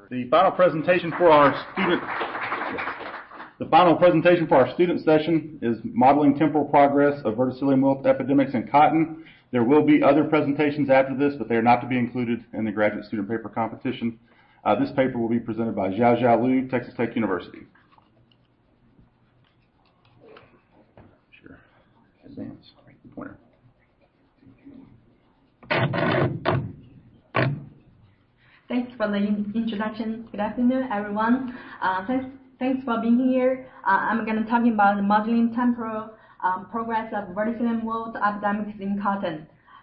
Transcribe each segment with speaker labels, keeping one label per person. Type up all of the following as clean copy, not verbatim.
Speaker 1: The final presentation for our student session is modeling temporal progress of verticillium wilt epidemics in cotton. There will be other presentations after this, but they are not to be included in the graduate student paper competition. This paper will be presented by Xiaojia Liu, Texas Tech University. Sure. Advance. Pointer.
Speaker 2: Thanks for the introduction. Good afternoon, everyone. Thanks for being here. I'm going to talk about the modeling temporal progress of verticillium wilt epidemics in cotton.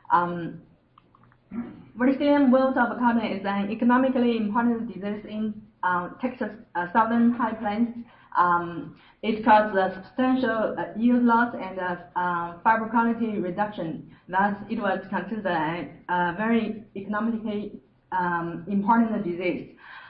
Speaker 2: Verticillium wilt of cotton is an economically important disease in Texas southern high plains. It causes substantial yield loss and fiber quality reduction. Thus, it was considered a very economically important disease.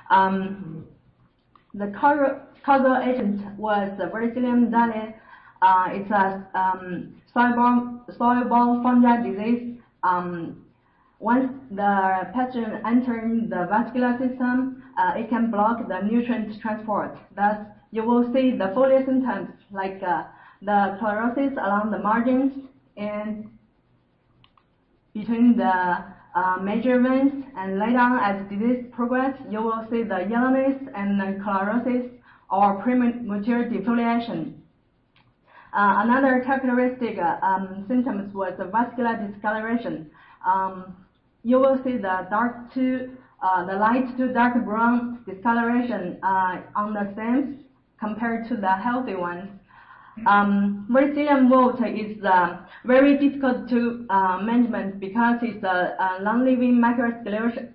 Speaker 2: The causal agent was the verticillium dale. It's a soil-borne fungal disease. Once the pathogen enters the vascular system, it can block the nutrient transport. Thus, you will see the foliar symptoms like the chlorosis along the margins and between the major veins, and later on as disease progresses, you will see the yellowness and the chlorosis or premature defoliation. Another characteristic symptoms was the vascular discoloration. You will see the light to dark brown discoloration on the stems compared to the healthy ones. Verticillium wilt is very difficult to management because it's a long-living microsclerosia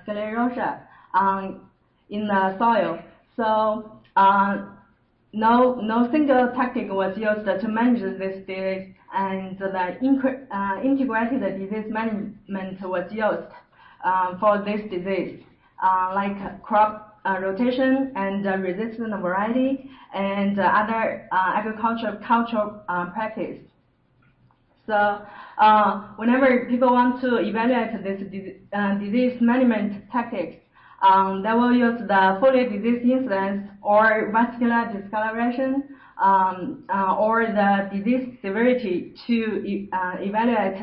Speaker 2: in the soil. So no single tactic was used to manage this disease, and the integrated disease management was used for this disease, like crop rotation and resistant variety and other cultural practice. So whenever people want to evaluate this disease management tactics, they will use the foliar disease incidence or vascular discoloration or the disease severity to evaluate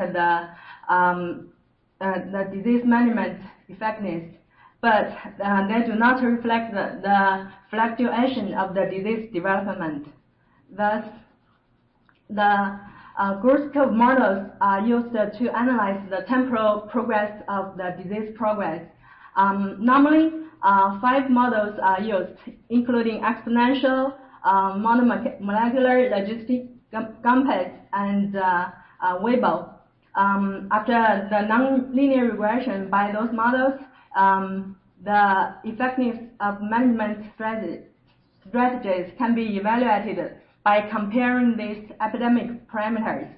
Speaker 2: the disease management effectiveness. But they do not reflect the fluctuation of the disease development. Thus, the growth curve models are used to analyze the temporal progress of the disease progress. Normally, 5 models are used, including exponential, monomolecular, logistic, Gomez, and Weibull. After the nonlinear regression by those models, the effectiveness of management strategies can be evaluated by comparing these epidemic parameters.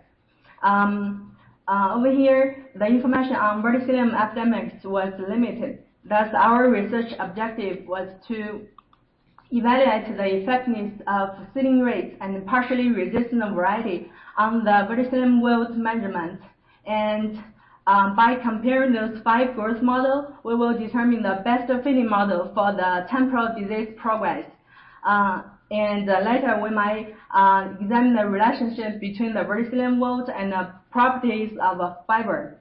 Speaker 2: Over here, the information on verticillium epidemics was limited. Thus, our research objective was to evaluate the effectiveness of seeding rates and partially resistant variety on the verticillium wilt measurement. And by comparing those 5 growth models, we will determine the best fitting model for the temporal disease progress. And later we might examine the relationship between the verticillium wilt and the properties of a fiber.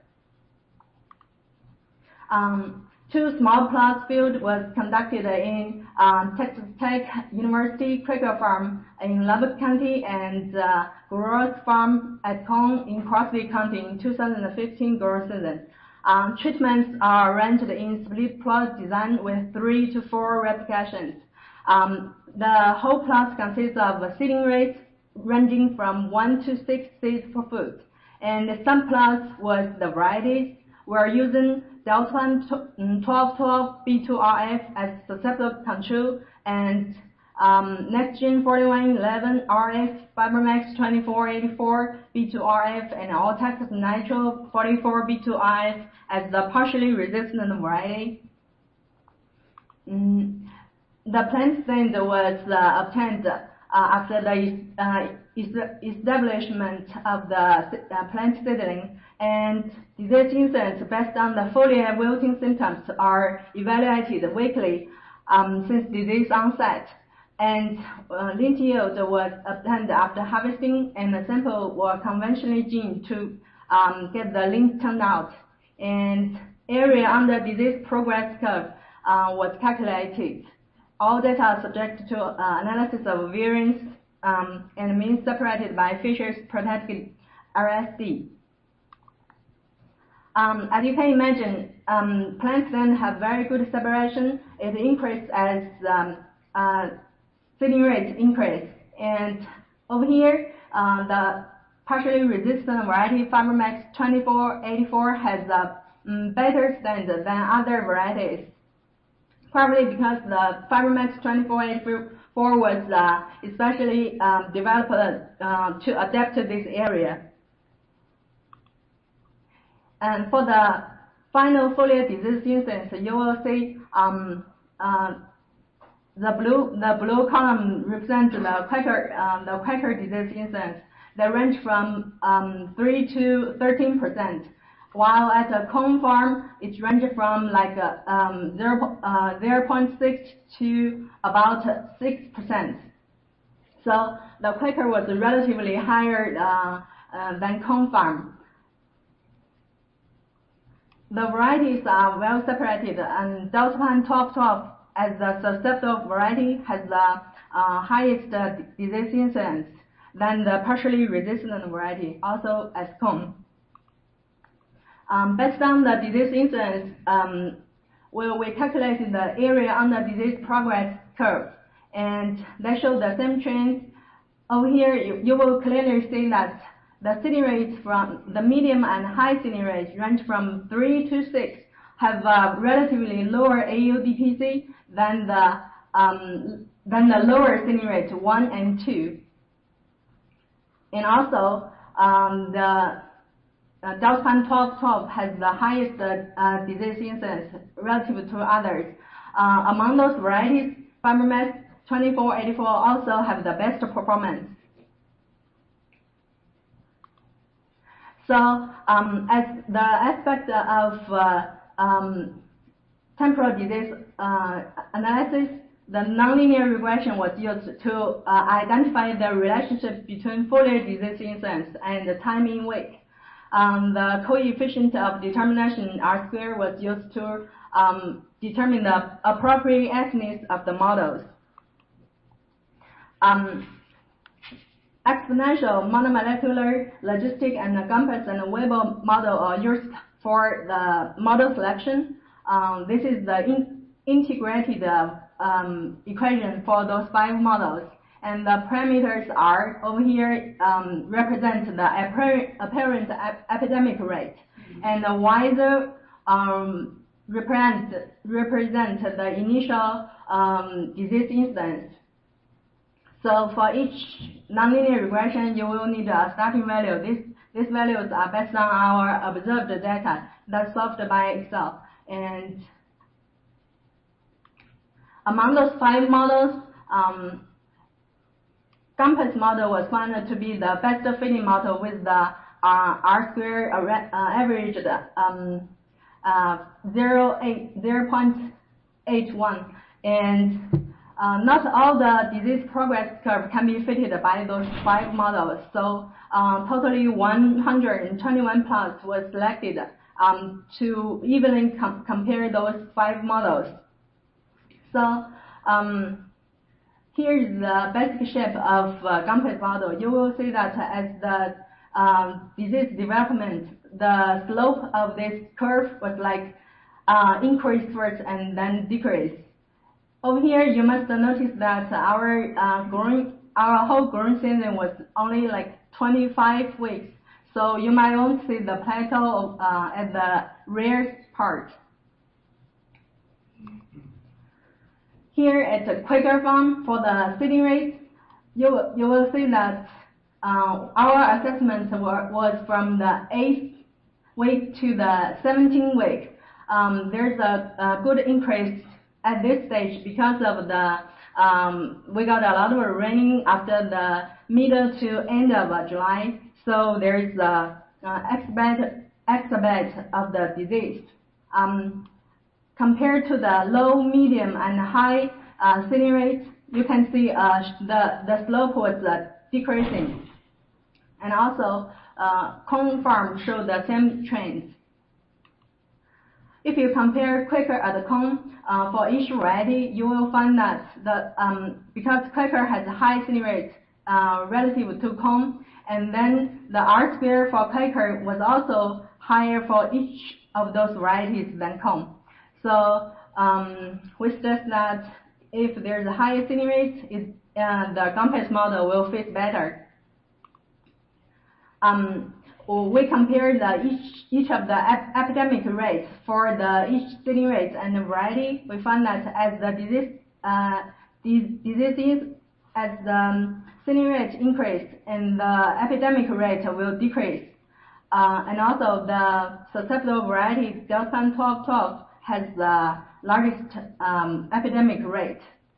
Speaker 2: 2 small plot field was conducted in Texas Tech University Cracker Farm in Lubbock County and Growers Farm at Cone in Crosby County in 2015 growth season. Treatments are arranged in split plot design with 3 to 4 replications. The whole plot consists of seeding rates ranging from 1 to 6 seeds per foot. And some plots with the varieties were using Delta 1212 B2RF as susceptible control and NextGen 4111 RF, FiberMax 2484 B2RF, and Alltex Nitro 44 B2RF as the partially resistant variety. The plant stand was obtained after the establishment of the plant seedling, and disease incidence based on the foliar wilting symptoms are evaluated weekly since disease onset. And lint yield was obtained after harvesting, and the sample were conventionally gened to get the lint turnout. And area under disease progress curve was calculated. All data are subject to analysis of variance and means separated by Fisher's protected RSD. As you can imagine, plants then have very good separation. It increases as seeding rates increase. And over here, the partially resistant variety FiberMax 2484 has a better standard than other varieties. Probably because the FiberMax 2484 was especially developed to adapt to this area. And for the final foliar disease instance, you will see the blue column represents the Quaker disease instance. They range from 3 to 13%, while at a cone farm it ranges from like 0.6 to about 6%. So the Quaker was relatively higher than cone farm. The varieties are well separated, and Deltapan 1212 as the susceptible variety has the highest disease incidence than the partially resistant variety, also as cone. Based on the disease incidence, we calculated the area under disease progress curve, and they show the same trend. Over here, you will clearly see that the seeding rates from the medium and high seeding rates range from 3 to 6, have a relatively lower AUDPC than the lower seeding rate 1 and 2. And also, the Deltapan 1212 has the highest disease incidence relative to others. Among those varieties, FiberMax 2484 also have the best performance. So, as the aspect of temporal disease analysis, the nonlinear regression was used to identify the relationship between foliar disease incidence and the time in week. The coefficient of determination R-square was used to determine the appropriateness of the models. Exponential, monomolecular, logistic, and Gumpus and Weibull model are used for the model selection. This is the integrated equation for those 5 models. And the parameters are over here represent the apparent epidemic rate, and the y-zero represent the initial disease incidence. So for each nonlinear regression, you will need a starting value. These values are based on our observed data that's solved by Excel. And among those 5 models, Gumpus model was found to be the best fitting model with the R-square averaged 0.81, and not all the disease progress curve can be fitted by those 5 models. So totally 121 plots was selected to evenly compare those 5 models. So here is the basic shape of Gumpus model. You will see that as the disease development, the slope of this curve was like increase first and then decrease. Over here, you must notice that our whole growing season was only like 25 weeks. So you might won't see the plateau at the rear part. Here at the Quaker farm, for the seeding rate, you will see that our assessment was from the 8th week to the 17th week. There's a good increase at this stage because of the we got a lot of raining after the middle to end of July, so there is a exacerbate of the disease. compared to the low, medium, and high seeding rates, you can see the slope was decreasing. And also, corn farm showed the same trends. If you compare Quaker and corn for each variety, you will find that because Quaker has a high seeding rate relative to corn, and then the R-square for Quaker was also higher for each of those varieties than corn. So we suggest that if there's a higher seeding rate, the Gaumpest model will fit better. We compare each of the epidemic rates for each seeding rate and the variety. We find that as the seeding rate increase and the epidemic rate will decrease. And also the susceptible variety Delsan 1212 has the largest epidemic rate.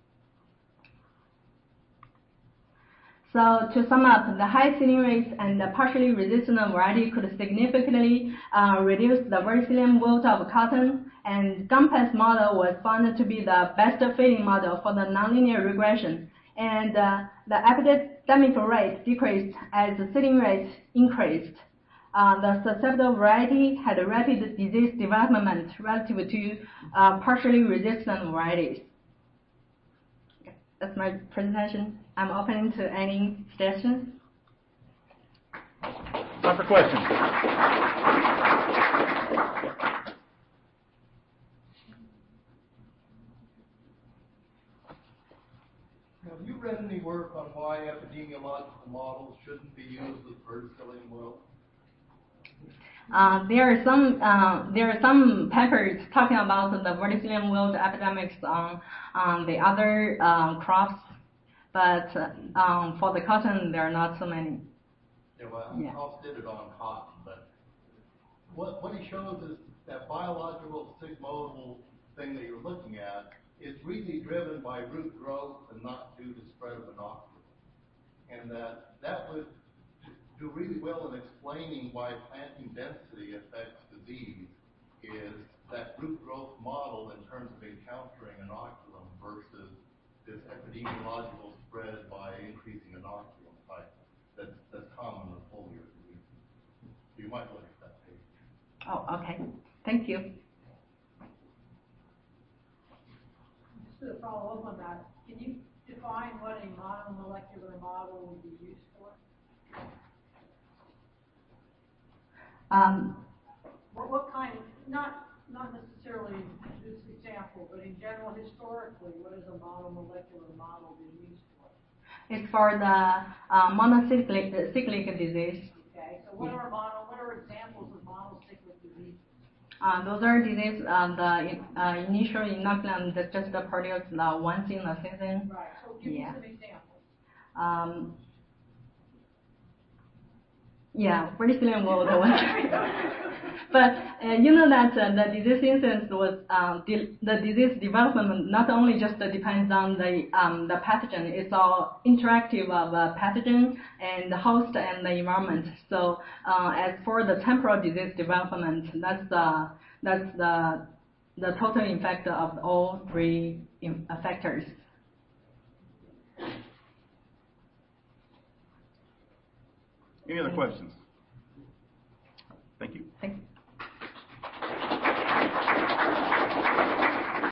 Speaker 2: So to sum up, the high seeding rates and the partially resistant variety could significantly reduce the verticillium wilt of cotton, and Gaumpest model was found to be the best fitting model for the nonlinear regression. And the epidemic rate decreased as the seeding rate increased. The susceptible variety had a rapid disease development relative to partially resistant varieties. Okay, that's my presentation. I'm open to any suggestions.
Speaker 1: Time for questions.
Speaker 3: Have you read any work on why epidemiological models shouldn't be used with verticillium wilt?
Speaker 2: There are some papers talking about the verticillium wilt epidemics on the other crops, but for the cotton, there are not so many.
Speaker 3: Yeah, well, House did it on cotton, but what he shows is that biological sigmoidal thing that you're looking at is really driven by root growth and not due to spread of inoculum, and that would do really well in explaining why planting density affects disease is that root growth model in terms of encountering inoculum versus this epidemiological spread by increasing inoculum type that's common with foliar disease. You might look at that page.
Speaker 2: Oh, okay. Thank you.
Speaker 4: Just to follow up on that, can you define what a monomolecular model would be used for? What kind of, not necessarily this example, but in general, historically, what is a monomolecular model being used for?
Speaker 2: It's for the monocyclic disease.
Speaker 4: Okay, so what are examples of monocyclic diseases?
Speaker 2: Those are diseases, the initial inoculum that just produced once in a season.
Speaker 4: Right, so give me some examples.
Speaker 2: Yeah, verticillium wilt was. But you know that the disease incidence was the disease development not only just depends on the pathogen, it's all interactive of pathogen and the host and the environment. So as for the temporal disease development, that's the total effect of all three factors.
Speaker 1: Any other questions? Thank you.
Speaker 2: Thank you.